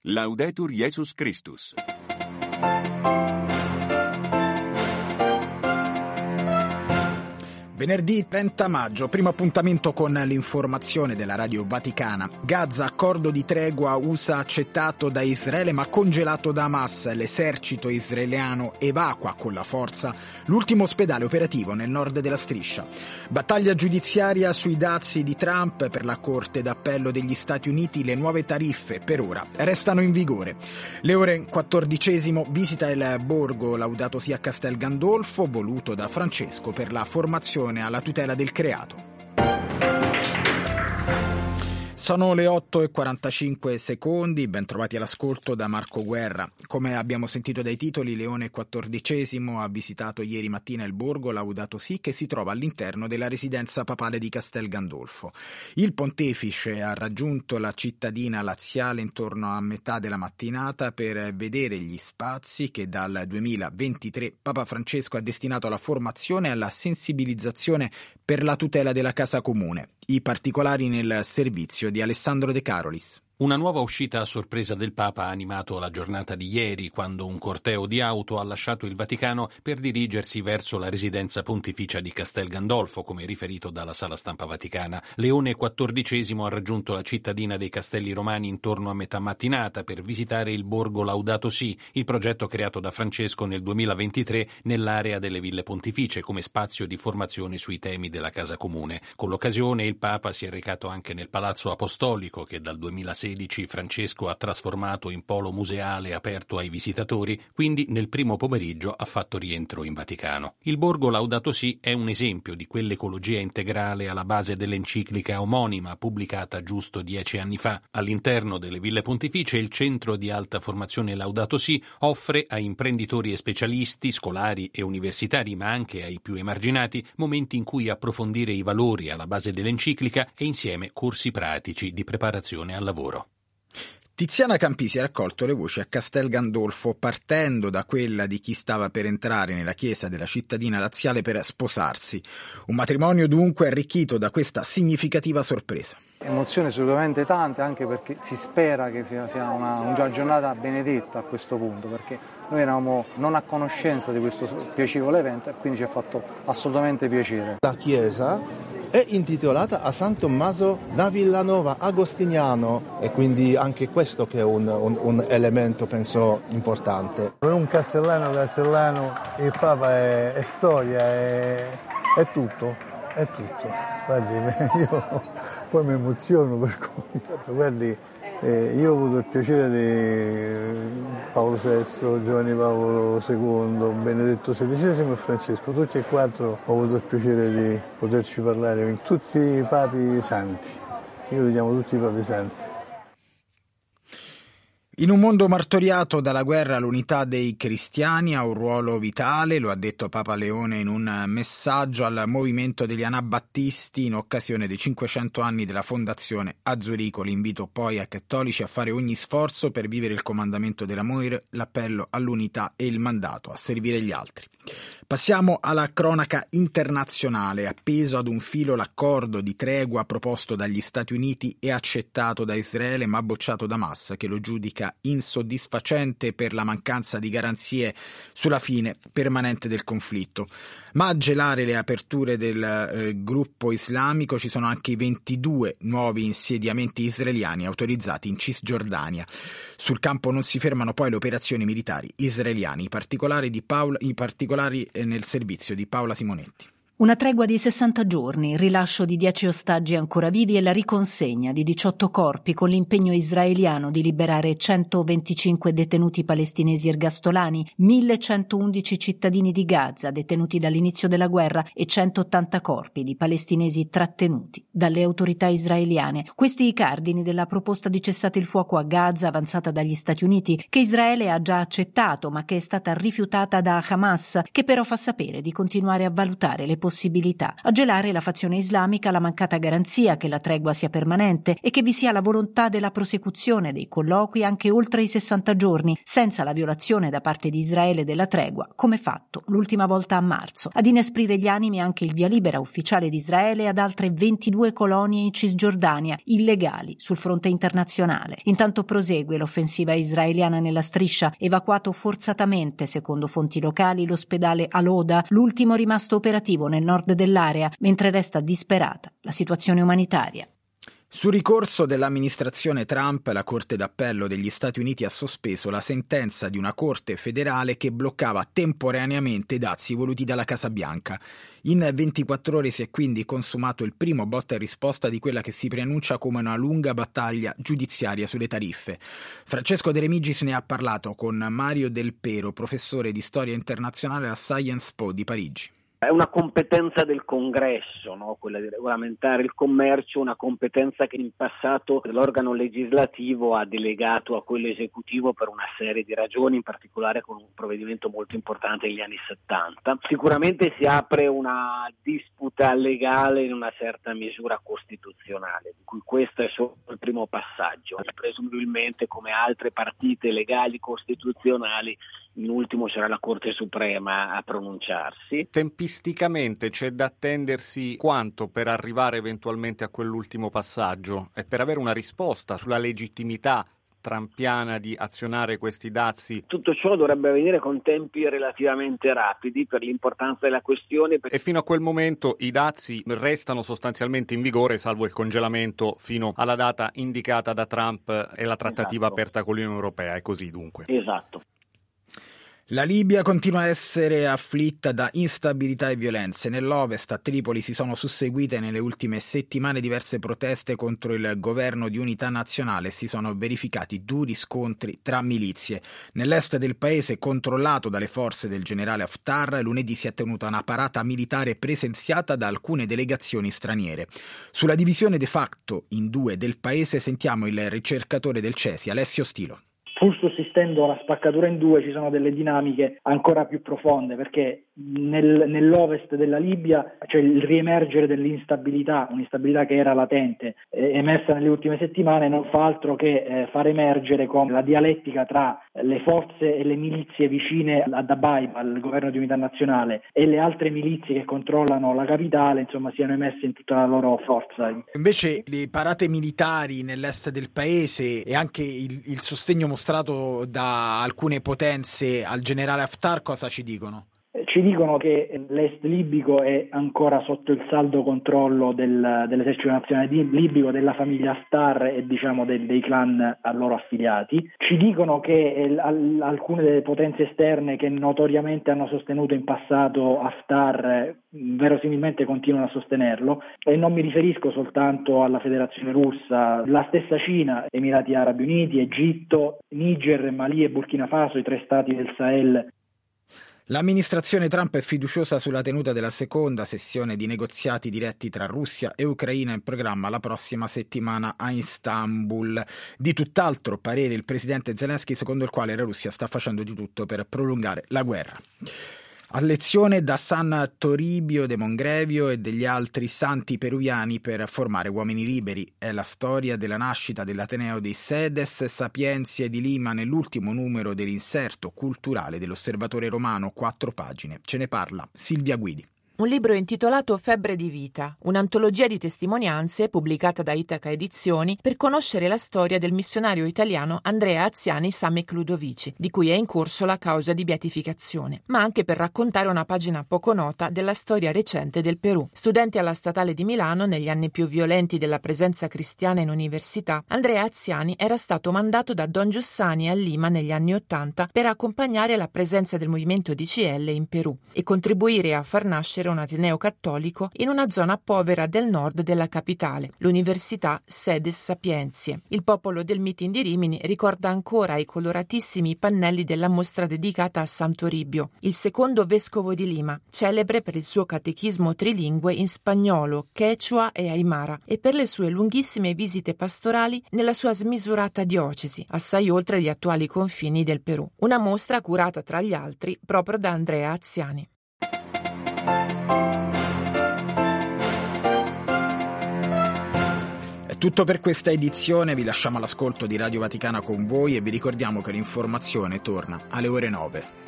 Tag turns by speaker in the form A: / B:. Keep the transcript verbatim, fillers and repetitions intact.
A: Laudetur Jesus Christus.
B: Venerdì trenta maggio, primo appuntamento con l'informazione della Radio Vaticana. Gaza, accordo di tregua U S A accettato da Israele ma congelato da Hamas. L'esercito israeliano evacua con la forza l'ultimo ospedale operativo nel nord della striscia. Battaglia giudiziaria sui dazi di Trump per la Corte d'Appello degli Stati Uniti. Le nuove tariffe per ora restano in vigore. Le ore quattordicesimo, visita il borgo Laudato Si a Castel Gandolfo, voluto da Francesco per la formazione alla tutela del creato. Sono le otto e quarantacinque secondi, ben trovati all'ascolto da Marco Guerra. Come abbiamo sentito dai titoli, Leone quattordicesimo ha visitato ieri mattina il borgo Laudato Si, che si trova all'interno della residenza papale di Castel Gandolfo. Il pontefice ha raggiunto la cittadina laziale intorno a metà della mattinata per vedere gli spazi che dal duemilaventitré Papa Francesco ha destinato alla formazione e alla sensibilizzazione per la tutela della casa comune. I particolari nel servizio di Alessandro De Carolis.
C: Una nuova uscita a sorpresa del Papa ha animato la giornata di ieri, quando un corteo di auto ha lasciato il Vaticano per dirigersi verso la residenza pontificia di Castel Gandolfo, come riferito dalla Sala Stampa Vaticana. Leone quattordicesimo ha raggiunto la cittadina dei Castelli Romani intorno a metà mattinata per visitare il borgo Laudato Si, il progetto creato da Francesco nel duemilaventitré nell'area delle Ville Pontificie come spazio di formazione sui temi della casa comune. Con l'occasione il Papa si è recato anche nel Palazzo Apostolico, che dal duemilasedici Francesco ha trasformato in polo museale aperto ai visitatori, quindi nel primo pomeriggio ha fatto rientro in Vaticano. Il borgo Laudato Si è un esempio di quell'ecologia integrale alla base dell'enciclica omonima pubblicata giusto dieci anni fa. All'interno delle Ville Pontificie il centro di alta formazione Laudato Si offre a imprenditori e specialisti, scolari e universitari, ma anche ai più emarginati, momenti in cui approfondire i valori alla base dell'enciclica e insieme corsi pratici di preparazione al lavoro.
B: Tiziana Campisi ha raccolto le voci a Castel Gandolfo, partendo da quella di chi stava per entrare nella chiesa della cittadina laziale per sposarsi. Un matrimonio dunque arricchito da questa significativa sorpresa.
D: Emozioni assolutamente tante, anche perché si spera che sia, sia una, una giornata benedetta a questo punto, perché noi eravamo non a conoscenza di questo piacevole evento e quindi ci ha fatto assolutamente piacere.
E: La chiesa è intitolata a San Tommaso da Villanova Agostiniano e quindi anche questo che è un, un, un elemento penso importante.
F: Per un castellano castellano il Papa è, è storia, è, è tutto, è tutto. Guardi, io poi mi emoziono per cui, guardi, eh, io ho avuto il piacere di Paolo sesto, Giovanni Paolo secondo, Benedetto sedicesimo e Francesco, tutti e quattro ho avuto il piacere di poterci parlare in tutti i papi santi, io li chiamo tutti i papi santi.
B: In un mondo martoriato dalla guerra, l'unità dei cristiani ha un ruolo vitale, lo ha detto Papa Leone in un messaggio al movimento degli anabattisti in occasione dei cinquecento anni della fondazione a Zurigo. L'invito poi ai cattolici a fare ogni sforzo per vivere il comandamento dell'amore, l'appello all'unità e il mandato a servire gli altri. Passiamo alla cronaca internazionale. Appeso ad un filo l'accordo di tregua proposto dagli Stati Uniti e accettato da Israele ma bocciato da Hamas, che lo giudica insoddisfacente per la mancanza di garanzie sulla fine permanente del conflitto. Ma a gelare le aperture del eh, gruppo islamico ci sono anche i ventidue nuovi insediamenti israeliani autorizzati in Cisgiordania. Sul campo non si fermano poi le operazioni militari israeliane, i particolari, di Paola, i particolari nel servizio di Paola Simonetti.
G: Una tregua di sessanta giorni, il rilascio di dieci ostaggi ancora vivi e la riconsegna di diciotto corpi, con l'impegno israeliano di liberare centoventicinque detenuti palestinesi ergastolani, millecentoundici cittadini di Gaza detenuti dall'inizio della guerra e centottanta corpi di palestinesi trattenuti dalle autorità israeliane. Questi i cardini della proposta di cessate il fuoco a Gaza avanzata dagli Stati Uniti, che Israele ha già accettato ma che è stata rifiutata da Hamas, che però fa sapere di continuare a valutare le possibilità: a gelare la fazione islamica la mancata garanzia che la tregua sia permanente e che vi sia la volontà della prosecuzione dei colloqui anche oltre i sessanta giorni, senza la violazione da parte di Israele della tregua, come fatto l'ultima volta a marzo. Ad inesprire gli animi anche il via libera ufficiale di Israele ad altre ventidue colonie in Cisgiordania, illegali sul fronte internazionale. Intanto prosegue l'offensiva israeliana nella striscia, evacuato forzatamente, secondo fonti locali, l'ospedale Al-Oda, l'ultimo rimasto operativo nel nord dell'area, mentre resta disperata la situazione umanitaria.
B: Su ricorso dell'amministrazione Trump, la Corte d'Appello degli Stati Uniti ha sospeso la sentenza di una Corte federale che bloccava temporaneamente i dazi voluti dalla Casa Bianca. In ventiquattro ore si è quindi consumato il primo botta e risposta di quella che si preannuncia come una lunga battaglia giudiziaria sulle tariffe. Francesco De Remigis ne ha parlato con Mario Del Pero, professore di storia internazionale alla Sciences Po di Parigi.
H: È una competenza del Congresso, no? Quella di regolamentare il commercio, una competenza che in passato l'organo legislativo ha delegato a quello esecutivo per una serie di ragioni, in particolare con un provvedimento molto importante negli anni settanta. Sicuramente si apre una disputa legale in una certa misura costituzionale, di cui questo è solo il primo passaggio. Presumibilmente, come altre partite legali costituzionali, in ultimo sarà la Corte Suprema a pronunciarsi.
I: Tempisticamente c'è da attendersi quanto per arrivare eventualmente a quell'ultimo passaggio e per avere una risposta sulla legittimità trumpiana di azionare questi dazi?
H: Tutto ciò dovrebbe avvenire con tempi relativamente rapidi per l'importanza della questione.
I: E fino a quel momento i dazi restano sostanzialmente in vigore, salvo il congelamento fino alla data indicata da Trump e la trattativa
H: esatto.
I: aperta con l'Unione Europea, è così dunque.
H: Esatto.
B: La Libia continua a essere afflitta da instabilità e violenze. Nell'ovest, a Tripoli, si sono susseguite nelle ultime settimane diverse proteste contro il governo di unità nazionale e si sono verificati duri scontri tra milizie. Nell'est del paese, controllato dalle forze del generale Haftar, lunedì si è tenuta una parata militare presenziata da alcune delegazioni straniere. Sulla divisione de facto in due del paese sentiamo il ricercatore del C E S I, Alessio Stilo.
J: Pur sussistendo la spaccatura in due, ci sono delle dinamiche ancora più profonde, perché nel, nell'ovest della Libia c'è il riemergere dell'instabilità, un'instabilità che era latente, eh, emersa nelle ultime settimane, non fa altro che eh, far emergere come la dialettica tra le forze e le milizie vicine ad Abaiba, al governo di unità nazionale, e le altre milizie che controllano la capitale, insomma, siano emesse in tutta la loro forza.
B: Invece le parate militari nell'est del paese e anche il, il sostegno mostrato da alcune potenze al generale Haftar cosa ci dicono?
J: Ci dicono che l'est libico è ancora sotto il saldo controllo del, dell'esercito nazionale libico, della famiglia Haftar e diciamo dei, dei clan a loro affiliati. Ci dicono che eh, alcune delle potenze esterne che notoriamente hanno sostenuto in passato Haftar eh, verosimilmente continuano a sostenerlo, e non mi riferisco soltanto alla Federazione Russa, la stessa Cina, Emirati Arabi Uniti, Egitto, Niger, Mali e Burkina Faso, i tre stati del Sahel.
B: L'amministrazione Trump è fiduciosa sulla tenuta della seconda sessione di negoziati diretti tra Russia e Ucraina in programma la prossima settimana a Istanbul. Di tutt'altro parere il presidente Zelensky, secondo il quale la Russia sta facendo di tutto per prolungare la guerra. A lezione da San Toribio de Mongrevio e degli altri santi peruviani per formare uomini liberi. È la storia della nascita dell'Ateneo dei Sedes Sapientiae di Lima nell'ultimo numero dell'inserto culturale dell'Osservatore Romano, quattro pagine. Ce ne parla Silvia Guidi.
K: Un libro intitolato Febbre di vita, un'antologia di testimonianze pubblicata da Itaca Edizioni per conoscere la storia del missionario italiano Andrea Aziani Samec Ludovici, di cui è in corso la causa di beatificazione, ma anche per raccontare una pagina poco nota della storia recente del Perù. Studente alla Statale di Milano negli anni più violenti della presenza cristiana in università, Andrea Aziani era stato mandato da Don Giussani a Lima negli anni Ottanta per accompagnare la presenza del movimento D C L in Perù e contribuire a far nascere un ateneo cattolico in una zona povera del nord della capitale, l'Università Sedes Sapientiae. Il popolo del meeting di Rimini ricorda ancora i coloratissimi pannelli della mostra dedicata a San Toribio, il secondo vescovo di Lima, celebre per il suo catechismo trilingue in spagnolo, quechua e aimara, e per le sue lunghissime visite pastorali nella sua smisurata diocesi, assai oltre gli attuali confini del Perù. Una mostra curata tra gli altri proprio da Andrea Aziani.
B: tutto per questa edizione, vi lasciamo all'ascolto di Radio Vaticana con voi e vi ricordiamo che l'informazione torna alle ore nove.